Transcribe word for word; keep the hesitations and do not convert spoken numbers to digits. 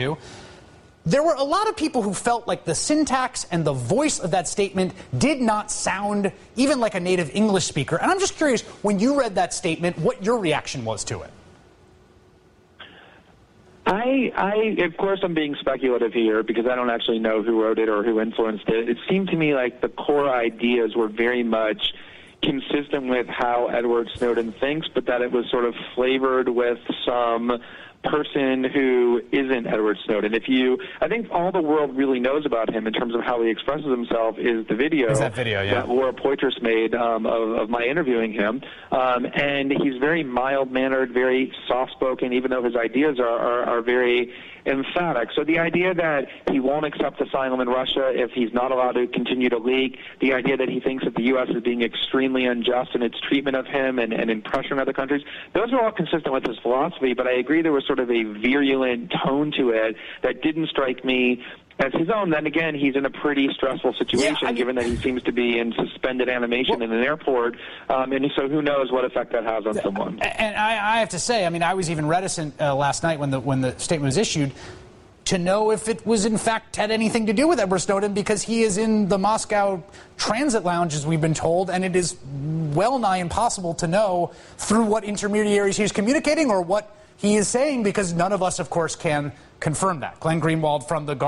There were a lot of people who felt like the syntax and the voice of that statement did not sound even like a native English speaker. And I'm just curious, when you read that statement, what your reaction was to it. I, I, of course, I'm being speculative here because I don't actually know who wrote it or who influenced it. It seemed to me like the core ideas were very much consistent with how Edward Snowden thinks, but that it was sort of flavored with some person who isn't Edward Snowden. If you, I think all the world really knows about him in terms of how he expresses himself is the video, is that, video yeah. that Laura Poitras made um, of, of my interviewing him. Um, and he's very mild-mannered, very soft-spoken, even though his ideas are, are, are very emphatic. So the idea that he won't accept asylum in Russia if he's not allowed to continue to leak, the idea that he thinks that the U S is being extremely unjust in its treatment of him and, and in pressuring other countries, those are all consistent with his philosophy, but I agree there was sort of a virulent tone to it that didn't strike me as his own. Then again, he's in a pretty stressful situation, yeah, I mean, given that he seems to be in suspended animation well, in an airport, um, and so who knows what effect that has on the, someone. And I, I have to say, I mean, I was even reticent uh, last night when the when the statement was issued to know if it was in fact had anything to do with Edward Snowden, because he is in the Moscow transit lounge, as we've been told, and it is well nigh impossible to know through what intermediaries he's communicating or what he is saying, because none of us, of course, can confirm that. Glenn Greenwald from the